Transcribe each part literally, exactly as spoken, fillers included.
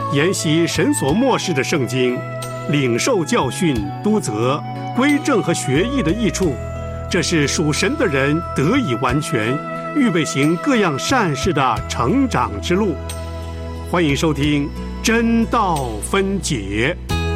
研习神所默示的圣经，领受教训、督责、归正和学艺的益处，这是属神的人得以完全，预备行各样善事的成长之路。欢迎收听真道分解。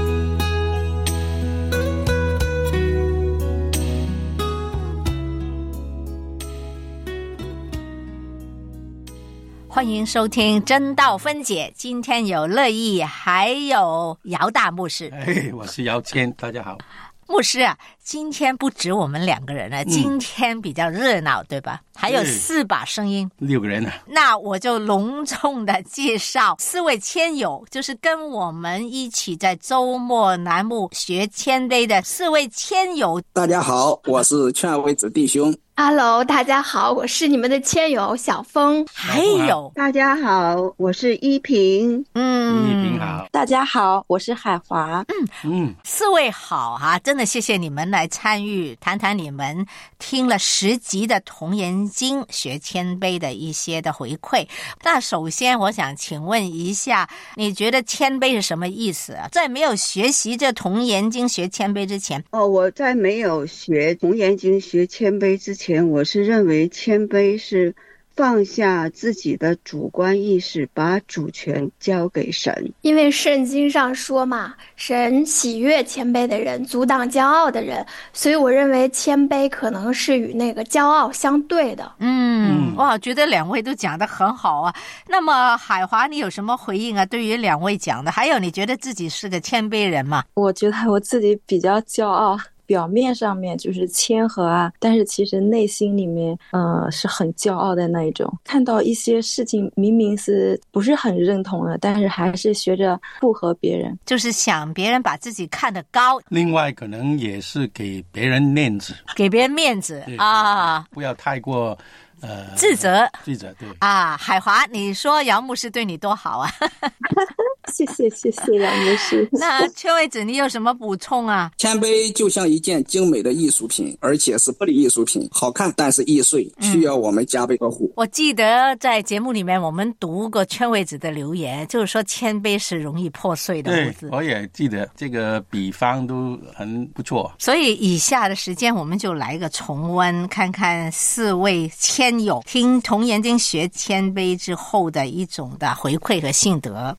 欢迎收听真道分解，今天有乐意还有姚大牧师。 哎，我是姚谦，大家好。 牧师啊，今天不止我们两个人了，嗯、今天比较热闹，对吧？还有四把声音， 六个人啊。 那我就隆重的介绍四位谦友，就是跟我们一起在周末栏目学谦卑的四位谦友。 大家好，我是劝慰子弟兄。 Hello， 大家好，我是你们的谦友小峰。 还有， 大家好，我是依萍。 嗯， 依萍好。 大家好，我是海华。 嗯嗯，四位好啊，真的谢谢你们来参与，谈谈你们听了十集的童言经学谦卑的一些的回馈。那首先我想请问一下，你觉得谦卑是什么意思啊？在没有学习这童言经学谦卑之前， 哦，我在没有学童言经学谦卑之前，我是认为谦卑是放下自己的主观意识，把主权交给神。 因为圣经上说嘛，神喜悦谦卑的人，阻挡骄傲的人，所以我认为谦卑可能是与那个骄傲相对的。 嗯，哇，觉得两位都讲得很好啊。那么海华，你有什么回应啊？对于两位讲的，还有你觉得自己是个谦卑人吗？ 我觉得我自己比较骄傲。表面上面就是谦和啊，但是其实内心里面呃是很骄傲的那一种。看到一些事情明明是不是很认同的，但是还是学着附和别人， 就是想别人把自己看得高。 另外可能也是给别人面子， 给别人面子啊， 不要太过呃自责自责。对啊，海华，你说姚牧师对你多好啊。 谢谢谢谢姚牧师。 那劝慰子，你有什么补充啊？ 谦卑就像一件精美的艺术品，而且是不离艺术品，好看但是易碎，需要我们加倍呵护。 嗯、我记得在节目里面我们读过劝慰子的留言，就是说谦卑是容易破碎的。 对，我也记得这个比方都很不错。 所以以下的时间我们就来个重温，看看四位谦友听童言经学谦卑之后的一种的回馈和心得。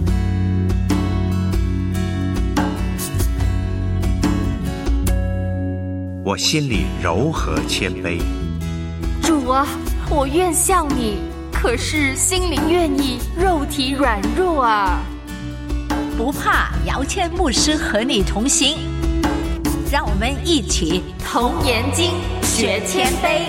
我心里柔和谦卑。 主啊，我愿像你，可是心灵愿意，肉体软弱啊。 不怕，姚谦牧师和你同行，让我们一起童言经学谦卑。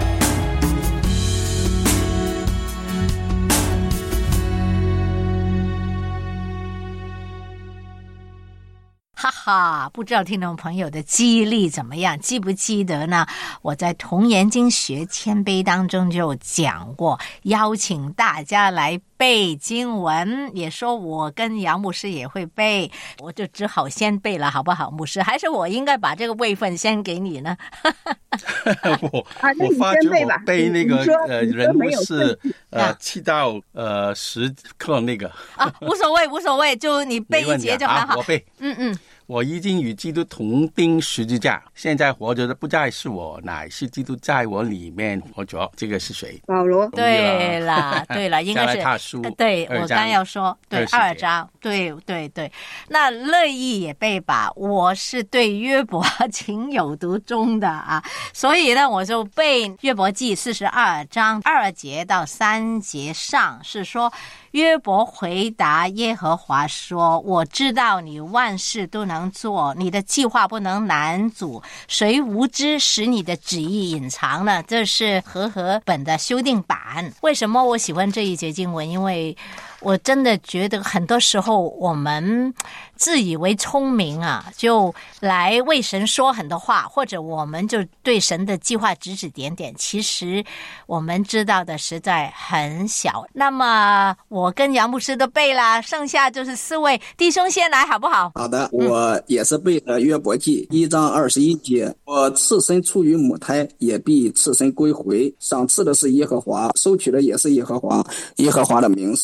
哈哈，不知道听众朋友的记忆力怎么样，记不记得呢？我在童言经学谦卑当中就讲过，邀请大家来背经文，也说我跟姚牧师也会背，我就只好先背了，好不好？牧师，还是我应该把这个位分先给你呢？ 我我发觉我背那个呃人物是呃七到呃十克那个啊，无所谓无所谓，就你背一节就很好。 我背， 嗯嗯。 我已经与基督同钉十字架，现在活着的不再是我，乃是基督在我里面活着。这个是谁？ 保罗。 对了，对了，应该是加拉太书。 对，我刚要说，对，二章，对对对。那乐意也被把，我是对约伯情有独钟的啊，所以呢，我就背约伯记四十二章二节到三节上是说。约伯回答耶和华说，我知道你万事都能做，你的计划不能难阻，谁无知使你的旨意隐藏呢？这是和合本的修订版。为什么我喜欢这一节经文？因为我真的觉得很多时候我们自以为聪明啊，就来为神说很多话，或者我们就对神的计划指指点点，其实我们知道的实在很小。那么我跟杨牧师都背啦，剩下就是四位弟兄先来好不好？ 好的，我也是背的约伯记一章二十一节，我赤身出于母胎，也必赤身归回，赏赐的是耶和华，收取的也是耶和华，耶和华的名是应当称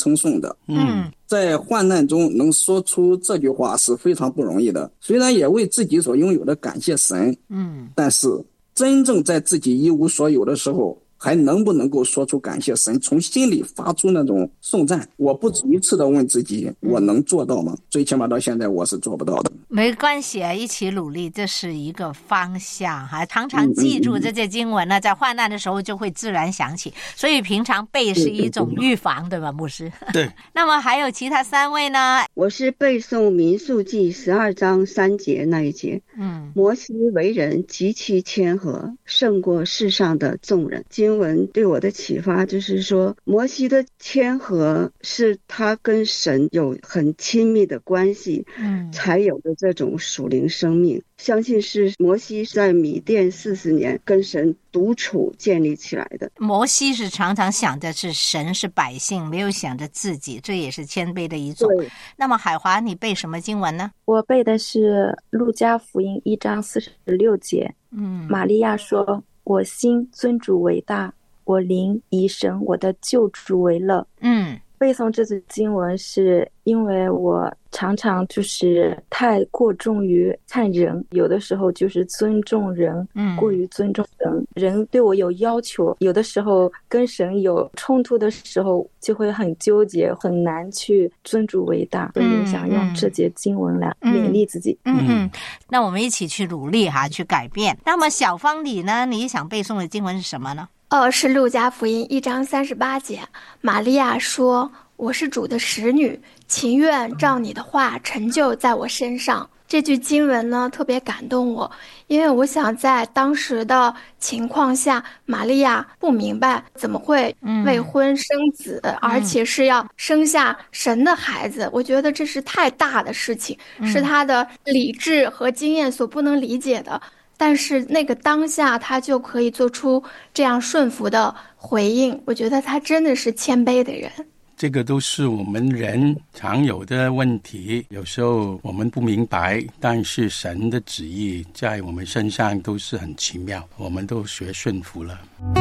称颂的。 嗯， 在患难中能说出这句话是非常不容易的。虽然也为自己所拥有的感谢神， 嗯， 但是真正在自己一无所有的时候，还能不能够说出感谢神，从心里发出那种颂赞？我不止一次的问自己，我能做到吗？最起码到现在我是做不到的。 没关系啊，一起努力，这是一个方向哈。常常记住这些经文呢，在患难的时候就会自然想起，所以平常背是一种预防，对吧，牧师？ 对。 那么还有其他三位呢？ 我是背诵民数记十二章三节那一节。嗯，摩西为人极其谦和，胜过世上的众人。经文对我的启发就是说，摩西的谦和是他跟神有很亲密的关系，嗯，才有的这种属灵生命。相信是摩西在米甸四十年跟神独处建立起来的。 摩西是常常想的是神是百姓，没有想着自己，这也是谦卑的一种。那么海华，你背什么经文呢？ 我背的是路加福音一章四十六节。 嗯， 玛利亚说，我心尊主为大，我灵以神我的救主为乐。 嗯， 背诵这次经文是因为我常常就是太过重于看人，有的时候就是尊重人， 嗯， 过于尊重人，人对我有要求，有的时候跟神有冲突的时候就会很纠结，很难去尊主为大。所以想用这节经文来勉励自己。 嗯 嗯, 嗯，那我们一起去努力哈，去改变。那么小芳你呢？你想背诵的经文是什么呢？ 哦，是路加福音一章三十八节。玛利亚说，我是主的使女，情愿照你的话成就在我身上。这句经文呢特别感动我，因为我想在当时的情况下，玛利亚不明白怎么会未婚生子，嗯，而且是要生下神的孩子，我觉得这是太大的事情，嗯，是她的理智和经验所不能理解的。但是那个当下他就可以做出这样顺服的回应，我觉得他真的是谦卑的人。 这个都是我们人常有的问题，有时候我们不明白，但是神的旨意在我们身上都是很奇妙，我们都学顺服了。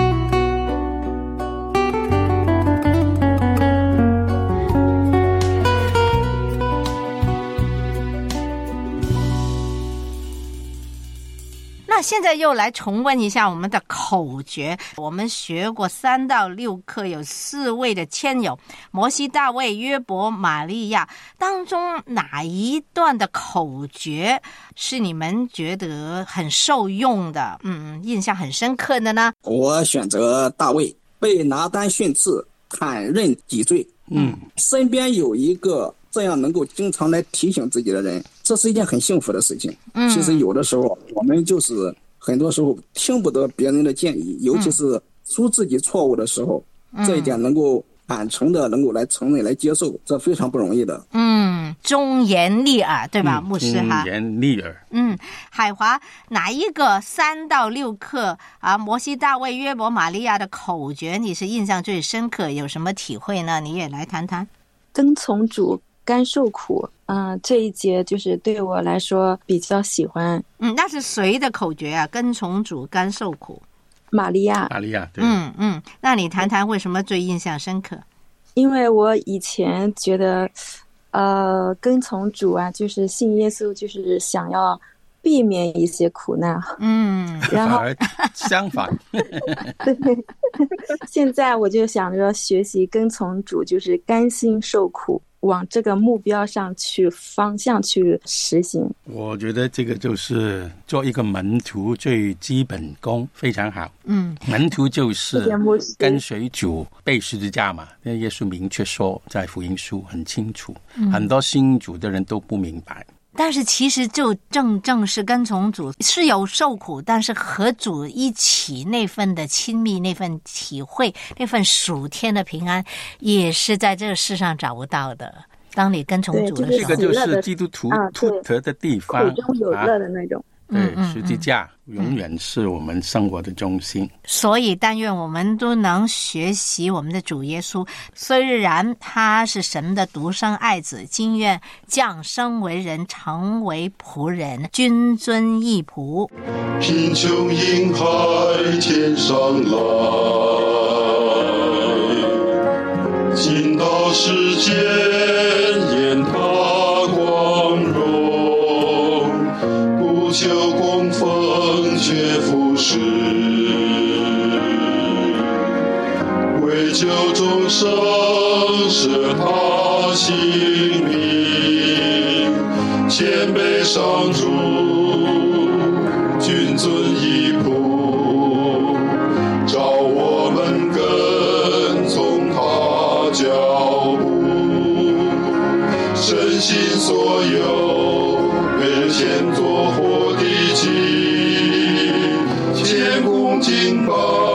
那现在又来重温一下我们的口诀。我们学过三到六课，有四位的千友，摩西、大卫、约伯、玛利亚，当中哪一段的口诀是你们觉得很受用的，嗯，印象很深刻的呢？ 我选择大卫，被拿单训斥，坦认己罪。 嗯， 身边有一个这样能够经常来提醒自己的人，这是一件很幸福的事情。 嗯， 其实有的时候我们就是很多时候听不得别人的建议，尤其是出自己错误的时候，嗯，这一点能够坦诚的能够来承认来接受，这非常不容易的。 嗯，忠言逆耳，对吧，嗯，牧师哈？ 忠言逆耳。 嗯，海华，哪一个三到六课啊？摩西、大卫、约伯、玛利亚的口诀你是印象最深刻，有什么体会呢？你也来谈谈。 跟从主，甘受苦。嗯、呃，这一节就是对我来说比较喜欢。 嗯，那是谁的口诀啊？跟从主，甘受苦。 玛利亚。 玛利亚，对。 嗯嗯，那你谈谈为什么最印象深刻？ 因为我以前觉得，呃，跟从主啊，就是信耶稣，就是想要避免一些苦难。 嗯， 然后相反。 对，现在我就想着学习跟从主，就是甘心受苦，往这个目标上去方向去实行。 我觉得这个就是做一个门徒最基本功，非常好。 嗯， 门徒就是跟随主背十字架嘛，那耶稣明确说在福音书很清楚，嗯，很多信主的人都不明白。 但是其实就正正是跟从主是有受苦，但是和主一起那份的亲密，那份体会，那份属天的平安，也是在这个世上找不到的。当你跟从主的时候， 这个就是基督徒突得的地方， 口中有乐的那种。 对，十字架永远是我们生活的中心。 所以但愿我们都能学习我们的主耶稣，虽然他是神的独生爱子，今愿降生为人，成为仆人，君尊义仆。 贫穷婴孩天上来，进到世间眼他光荣，不求供奉却服侍，为救众生舍他性命，谦卑上主，君尊一仆，照我们跟从他脚步，身心所有为人献作活的祭，谦恭敬拜，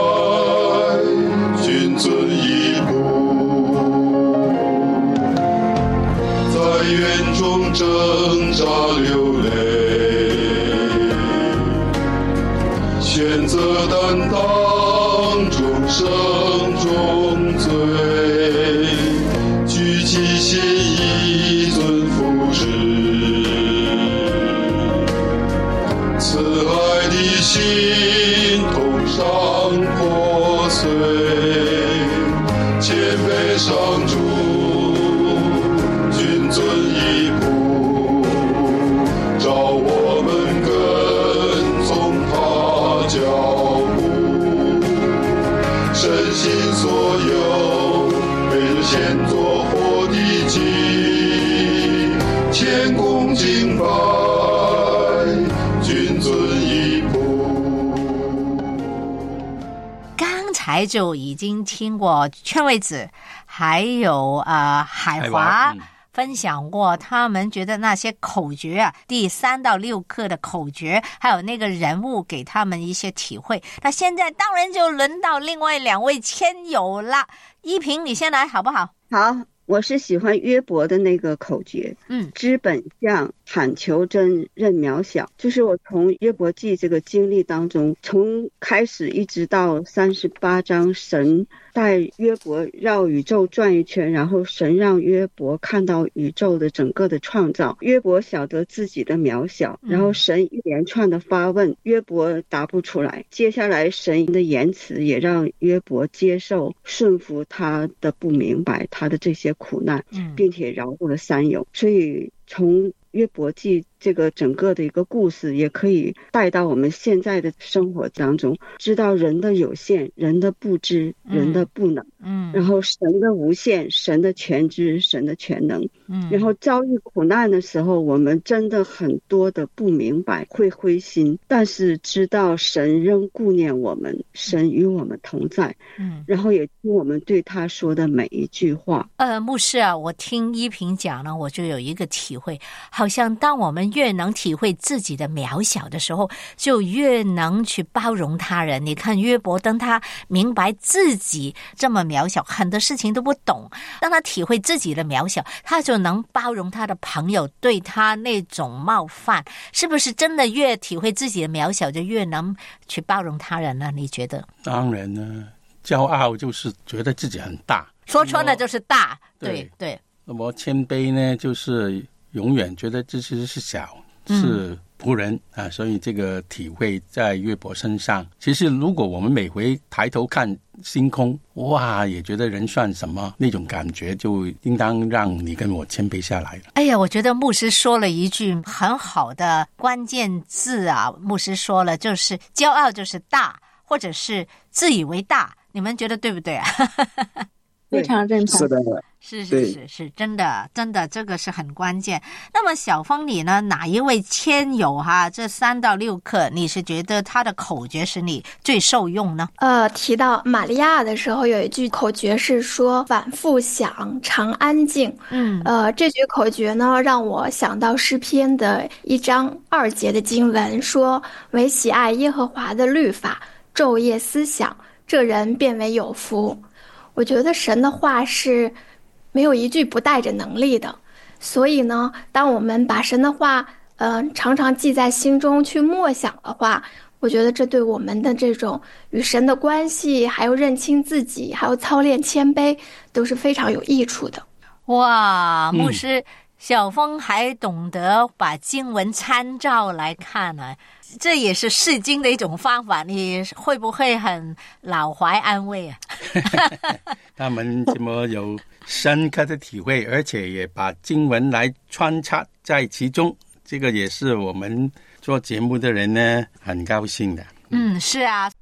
君尊一仆，在园中挣扎流泪，选择担当众生重罪，举起心一尊福祉，慈爱的心痛伤破碎，谦卑上主，君尊一仆，照我们跟从他脚步，身心所有为人献作活的祭，谦恭敬拜，君尊一仆。 刚才就已经听过劝慰子还有呃海华分享过他们觉得那些口诀啊，第三到六课的口诀，还有那个人物给他们一些体会。那现在当然就轮到另外两位签友了。依萍，你先来好不好？ 好，我是喜欢约伯的那个口诀， 嗯， 知本相，坦求真，认渺小。就是我从约伯记这个经历当中，从开始一直到三十八章，神带约伯绕宇宙转一圈，然后神让约伯看到宇宙的整个的创造，约伯晓得自己的渺小，然后神一连串的发问，约伯答不出来，接下来神的言辞也让约伯接受顺服他的不明白，他的这些苦难，并且饶过了三有。所以从约伯记这个整个的一个故事也可以带到我们现在的生活当中，知道人的有限，人的不知，人的不能，嗯，然后神的无限，神的全知，神的全能，嗯，然后遭遇苦难的时候，我们真的很多的不明白，会灰心，但是知道神仍顾念我们，神与我们同在，嗯，然后也听我们对他说的每一句话。 呃，牧师啊，我听依萍讲呢，我就有一个体会，好像当我们越能体会自己的渺小的时候，就越能去包容他人。你看约伯，当他明白自己这么渺小，很多事情都不懂，当他体会自己的渺小，他就能包容他的朋友对他那种冒犯。是不是真的越体会自己的渺小，就越能去包容他人呢？你觉得？ 当然呢，骄傲就是觉得自己很大， 说穿了就是大。对对。 那么谦卑呢，就是永远觉得自己是小，是仆人、嗯、啊，所以这个体会在约伯身上。其实如果我们每回抬头看星空，哇，也觉得人算什么，那种感觉就应当让你跟我谦卑下来了。 哎呀，我觉得牧师说了一句很好的关键字啊，牧师说了，就是骄傲就是大，或者是自以为大，你们觉得对不对啊？ 非常认同。 是的， 是是是是，真的真的，这个是很关键。那么小峰你呢？哪一位签友哈？这三到六课，你是觉得他的口诀使你最受用呢？ 呃，提到玛利亚的时候，有一句口诀是说反复想，常安静。嗯，呃，这句口诀呢，让我想到诗篇的一章二节的经文，说唯喜爱耶和华的律法，昼夜思想，这人便为有福。我觉得神的话是没有一句不带着能力的，所以呢，当我们把神的话呃常常记在心中去默想的话，我觉得这对我们的这种与神的关系，还有认清自己，还有操练谦卑，都是非常有益处的。 哇，牧师、嗯小峰还懂得把经文参照来看呢、啊， 这也是释经的一种方法，你会不会很老怀安慰啊？ 他们这么有深刻的体会，而且也把经文来穿插在其中，这个也是我们做节目的人呢很高兴的。 嗯，是啊。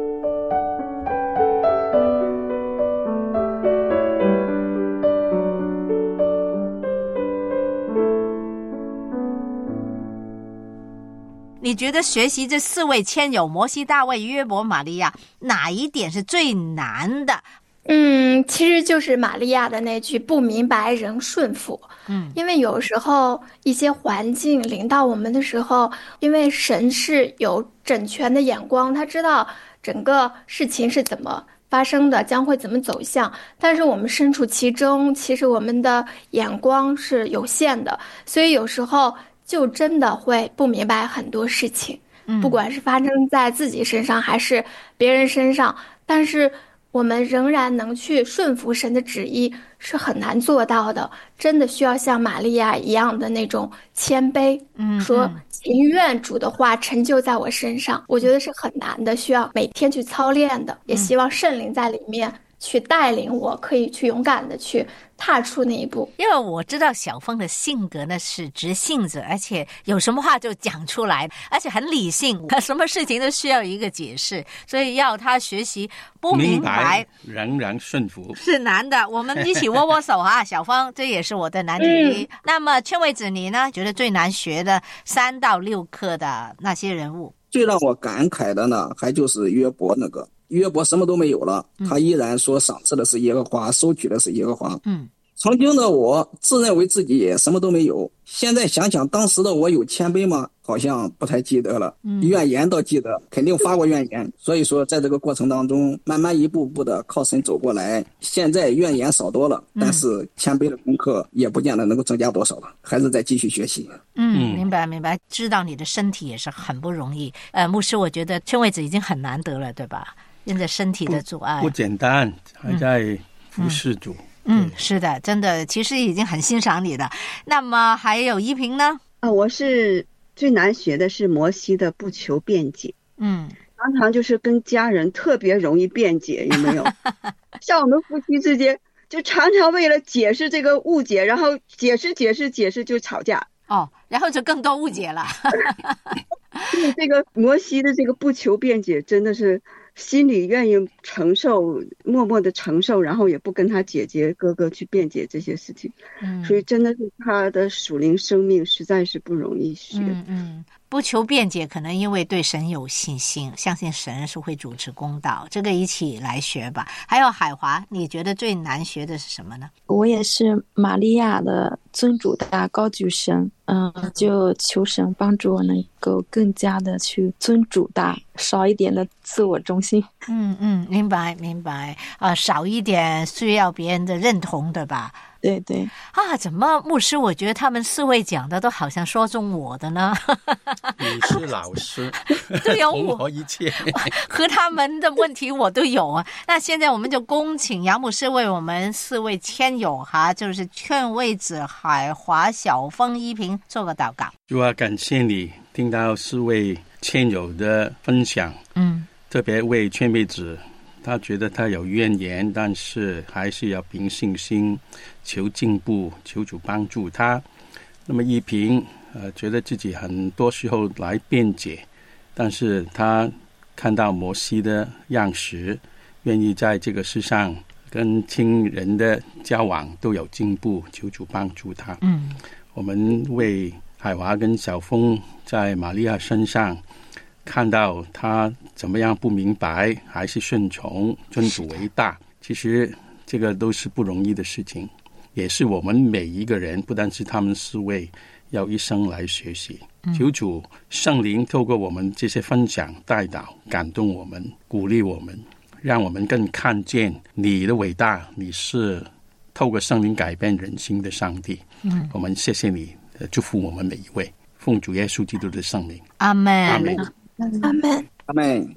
你觉得学习这四位千友摩西、大卫、约伯、玛利亚，哪一点是最难的？ 嗯，其实就是玛利亚的那句不明白仍顺服。 嗯， 因为有时候一些环境临到我们的时候，因为神是有整全的眼光，他知道整个事情是怎么发生的，将会怎么走向，但是我们身处其中，其实我们的眼光是有限的，所以有时候就真的会不明白很多事情，不管是发生在自己身上还是别人身上，但是我们仍然能去顺服神的旨意是很难做到的，真的需要像玛利亚一样的那种谦卑， 嗯， 说情愿主的话成就在我身上，我觉得是很难的，需要每天去操练的，也希望圣灵在里面去带领我，可以去勇敢的去踏出那一步。 因为我知道小峰的性格呢是直性子，而且有什么话就讲出来，而且很理性，什么事情都需要一个解释，所以要他学习不明白仍然顺服是难的。我们一起握握手哈，小峰，这也是我的难题一、嗯、那么劝慰子你呢，觉得最难学的三到六课的那些人物？ 最让我感慨的呢，还就是约伯那个约伯什么都没有了，他依然说赏赐的是耶和华，收取的是耶和华。 嗯， 曾经的我自认为自己也什么都没有，现在想想当时的我有谦卑吗？好像不太记得了。嗯，怨言倒记得，肯定发过怨言。所以说在这个过程当中，慢慢一步步的靠神走过来，现在怨言少多了，但是谦卑的功课也不见得能够增加多少了，还是在继续学习。 嗯，明白明白，知道你的身体也是很不容易。呃，牧师，我觉得劝慰子已经很难得了，对吧？因着身体的阻碍不, 不简单，还在服侍主。 嗯，嗯是的，真的，其实已经很欣赏你的。那么还有依萍呢？ 啊，我是最难学的是摩西的不求辩解。 嗯， 常常就是跟家人特别容易辩解，有没有？像我们夫妻之间，就常常为了解释这个误解，然后解释解释解释就吵架。 哦，然后就更多误解了。 这个摩西的这个不求辩解，真的是心里愿意承受，默默的承受，然后也不跟他姐姐哥哥去辩解这些事情。嗯，所以真的是他的属灵生命实在是不容易学。 嗯嗯，不求辩解，可能因为对神有信心，相信神是会主持公道，这个一起来学吧。还有海华，你觉得最难学的是什么呢？ 我也是玛利亚的尊主大，高举神，嗯，就求神帮助我能够更加的去尊主大，少一点的自我中心。 嗯嗯，明白明白啊、呃，少一点需要别人的认同，对吧？ 对对啊，怎么牧师？我觉得他们四位讲的都好像说中我的呢。 你是老师， 对呀，我和一切和他们的问题我都有啊。那现在我们就恭请杨牧师为我们四位千友哈，就是劝慰子、海华、小峰、依萍做个祷告。 主啊，感谢你听到四位千友的分享， 嗯， 特别为劝慰子。他觉得他有怨言，但是还是要凭信心求进步，求主帮助他。那么依萍呃，觉得自己很多时候来辩解，但是他看到摩西的样式，愿意在这个世上跟亲人的交往都有进步，求主帮助他。 嗯， 我们为海华跟小峰在玛利亚身上看到他怎么样不明白还是顺从，尊主为大，其实这个都是不容易的事情，也是我们每一个人，不单是他们四位，要一生来学习。求主圣灵透过我们这些分享带导，感动我们，鼓励我们，让我们更看见你的伟大，你是透过圣灵改变人心的上帝。 嗯， 我们谢谢你，祝福我们每一位，奉主耶稣基督的圣灵。 阿们， 阿们， 阿们， 阿们。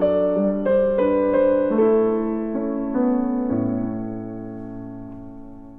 哈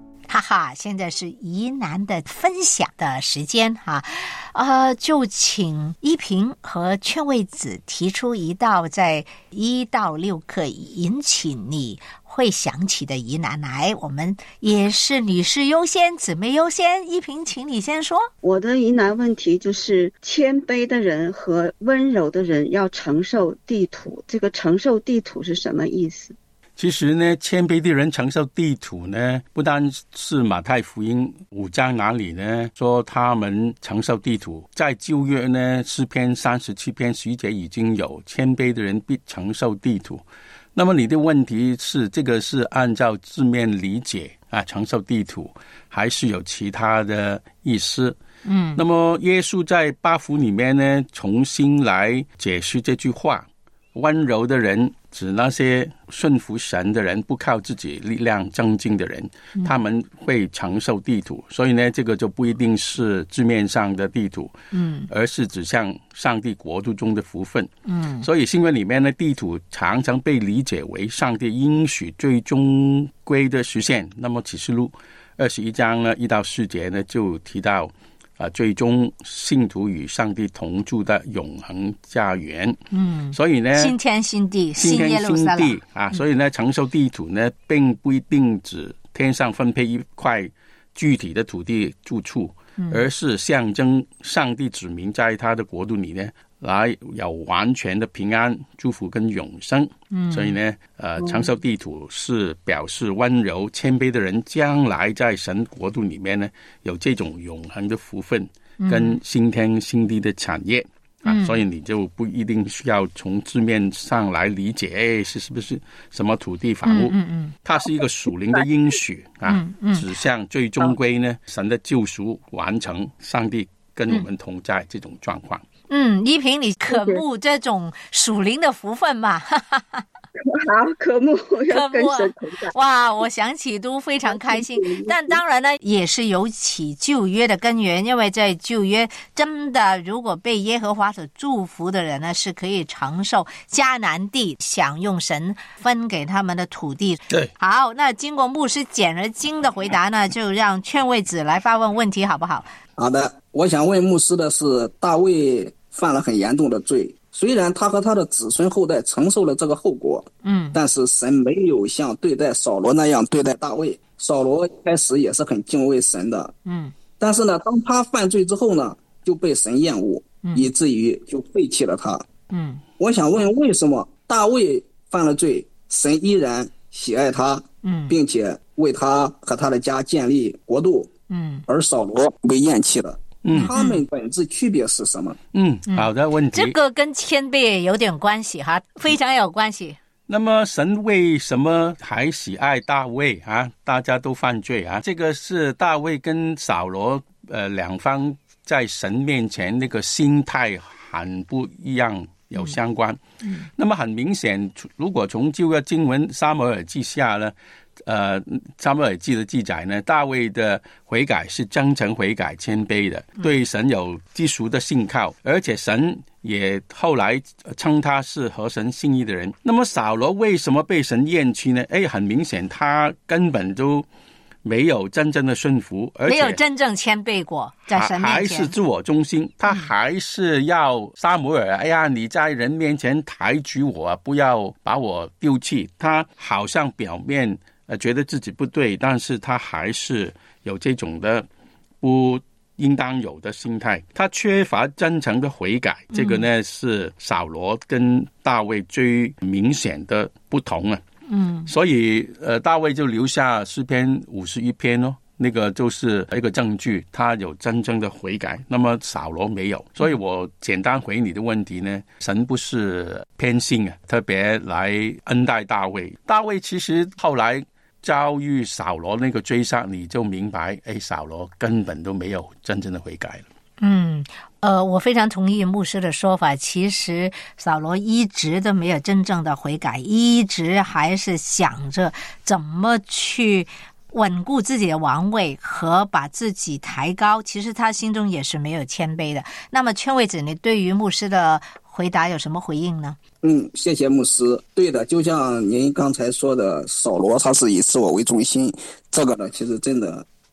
哈，现在是疑难的分享的时间哈，呃，就请依萍和劝慰子提出一道在一到六课引起你会想起的疑难来，我们也是女士优先，姊妹优先。依萍，请你先说。 我的疑难问题就是谦卑的人和温柔的人要承受地土，这个承受地土是什么意思？ 其实呢，谦卑的人承受地土呢，不单是马太福音五章哪里呢说他们承受地土，在旧约呢，诗篇三十七篇十一节已经有谦卑的人必承受地土。那么你的问题是，这个是按照字面理解啊，承受地土，还是有其他的意思？嗯，那么耶稣在八福里面呢，重新来解释这句话。温柔的人指那些顺服神的人，不靠自己力量增进的人，他们会承受地土。所以呢，这个就不一定是字面上的地土，嗯，而是指向上帝国度中的福分。嗯，所以新约里面的地土常常被理解为上帝应许最终归的实现。那么启示录二十一章呢一到四节呢就提到啊，最终信徒与上帝同住的永恒家园。嗯，所以呢， 新天新地，新耶路撒冷啊，所以呢，承受地土呢，并不一定指天上分配一块具体的土地住处，嗯，而是象征上帝子民在他的国度里呢，来有完全的平安、祝福跟永生。嗯，所以呢，呃，承受地土是表示温柔、谦卑的人将来在神国度里面呢，有这种永恒的福分跟新天新地的产业。嗯，啊，所以你就不一定需要从字面上来理解，哎，是是不是什么土地房屋？嗯 嗯, 嗯，它是一个属灵的应许啊，嗯嗯，指向最终归呢，神的救赎完成，上帝跟我们同在这种状况。 嗯，依萍，你渴慕这种属灵的福分吗？ 好，渴慕，要跟神同在。 哇，我想起都非常开心。但当然呢，也是有起旧约的根源，因为在旧约真的，如果被耶和华所祝福的人呢，是可以承受迦南地，享用神分给他们的土地。 对， 好，那经过牧师简而精的回答呢，就让劝慰子来发问问题，好不好？ 好的，我想问牧师的是，大卫犯了很严重的罪，虽然他和他的子孙后代承受了这个后果，嗯，但是神没有像对待扫罗那样对待大卫。扫罗一开始也是很敬畏神的，嗯，但是呢，当他犯罪之后呢，就被神厌恶，嗯，以至于就废弃了他。嗯，我想问，为什么大卫犯了罪，神依然喜爱他，嗯，并且为他和他的家建立国度，嗯，而扫罗被厌弃了？嗯，他们本质区别是什么？ 嗯，好的问题。 这个跟谦卑有点关系哈，非常有关系。 那么神为什么还喜爱大卫啊？大家都犯罪啊，这个是大卫跟扫罗呃两方在神面前那个心态很不一样，有相关。嗯，那么很明显，如果从旧约经文撒母耳记下呢，呃，撒母耳记的记载呢，大卫的悔改是真诚悔改、谦卑的，对神有基础的信靠，而且神也后来称他是合神心意的人。那么扫罗为什么被神厌弃呢？哎，很明显他根本都没有真正的顺服，而且没有真正谦卑过，在神面前还是自我中心，他还是要撒母耳，哎呀，你在人面前抬举我，不要把我丢弃。他好像表面呃，觉得自己不对，但是他还是有这种的不应当有的心态，他缺乏真诚的悔改，这个呢是扫罗跟大卫最明显的不同啊。嗯，所以呃，大卫就留下诗篇五十一篇哦，那个就是一个证据，他有真正的悔改。那么扫罗没有，所以我简单回你的问题呢，神不是偏心啊，特别来恩待大卫。大卫其实后来遭遇扫罗那个追杀，你就明白，哎，扫罗根本都没有真正的悔改了。 嗯，呃，我非常同意牧师的说法。其实扫罗一直都没有真正的悔改，一直还是想着怎么去稳固自己的王位和把自己抬高。其实他心中也是没有谦卑的。那么劝慰子，你对于牧师的回答有什么回应呢？ 嗯，谢谢牧师。对的，就像您刚才说的，扫罗他是以自我为中心，这个呢，其实真的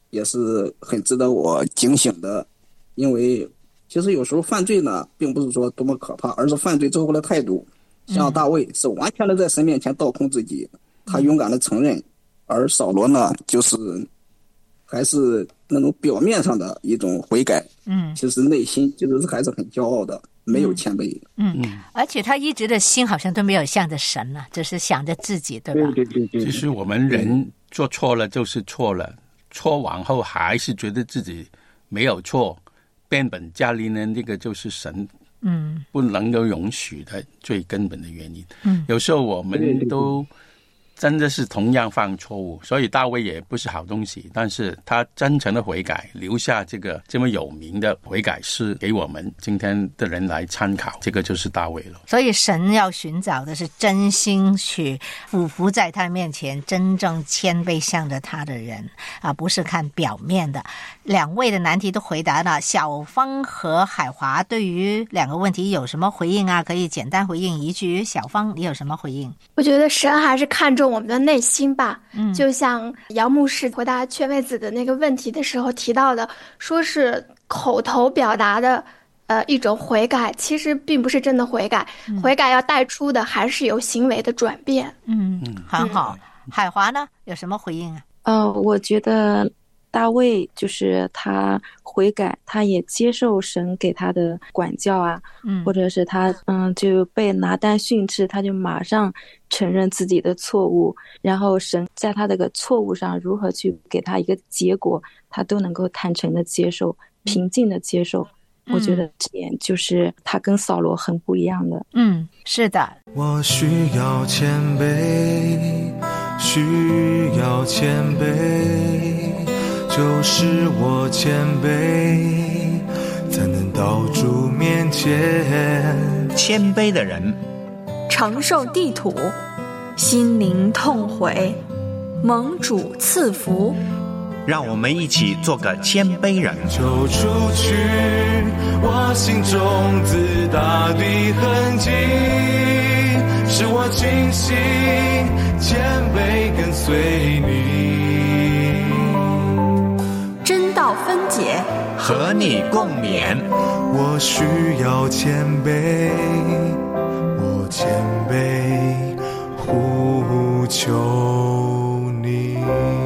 也是很值得我警醒的。因为其实有时候犯罪呢，并不是说多么可怕，而是犯罪之后的态度。像大卫是完全的在神面前倒空自己，他勇敢的承认，而扫罗呢，就是还是那种表面上的一种悔改，嗯，其实内心就是还是很骄傲的，没有谦卑。 嗯，嗯而且他一直的心好像都没有向着神了，只是想着自己，对吧？ 对对对。 其实我们人做错了就是错了，错往后还是觉得自己没有错，变本加厉呢，那个就是神嗯不能够容许的最根本的原因。嗯，有时候我们都真的是同样犯错误，所以大卫也不是好东西，但是他真诚的悔改，留下这个这么有名的悔改诗给我们今天的人来参考，这个就是大卫了。 所以神要寻找的是真心去俯伏在他面前，真正谦卑向着他的人啊，不是看表面的。两位的难题都回答了，小芳和海华对于两个问题有什么回应啊？可以简单回应一句。小芳，你有什么回应？ 我觉得神还是看重我们的内心吧。嗯，就像姚牧师回答劝慰子的那个问题的时候提到的，说是口头表达的呃一种悔改，其实并不是真的悔改。嗯、悔改要带出的还是有行为的转变。 嗯嗯，很好。海华呢，有什么回应啊？ 呃，我觉得大卫就是他悔改，他也接受神给他的管教啊，嗯，或者是他嗯就被拿单训斥，他就马上承认自己的错误，然后神在他这个错误上如何去给他一个结果，他都能够坦诚的接受，平静的接受。我觉得这点就是他跟扫罗很不一样的。 嗯，是的。 我需要谦卑，需要谦卑，就是我谦卑，才能到主面前。 谦卑的人承受地土，心灵痛悔，蒙主赐福。 让我们一起做个谦卑人。 就除去我心中自大的痕迹，使我清醒谦卑跟随你。 真道分解， 和你共勉。 我需要谦卑，我谦卑呼求你。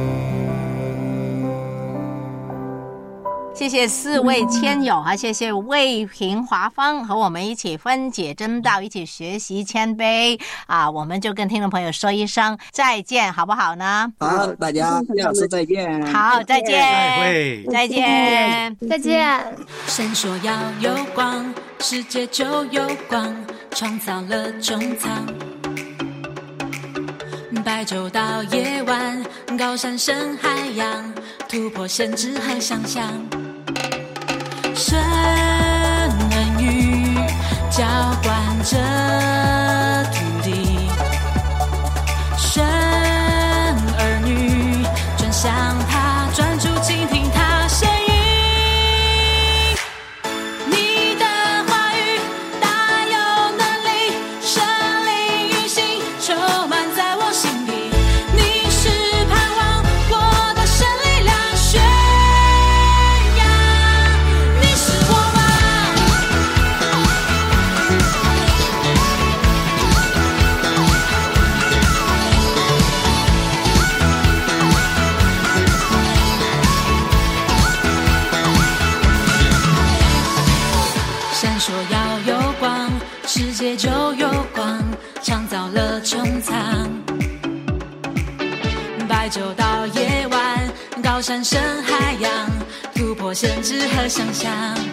谢谢四位谦友啊，谢谢魏平华芳和我们一起分解真道，一起学习谦卑啊！我们就跟听众朋友说一声再见，好不好呢？ 好，大家下次再见。 好，再见， 再会， 再见， 再见。 神说要有光，世界就有光，创造了中藏。白昼到夜晚，高山深海洋，突破限制和想象。神恩雨浇灌着土地，神儿女转向他，专注倾听他声音。你的话语大有能力，神灵运行充满在我心里。你是盼望我的神力量宣扬，你是我王。闪烁要有光，世界就有光，创造了穹苍。白昼到夜晚，高山深海洋，突破限制和想象。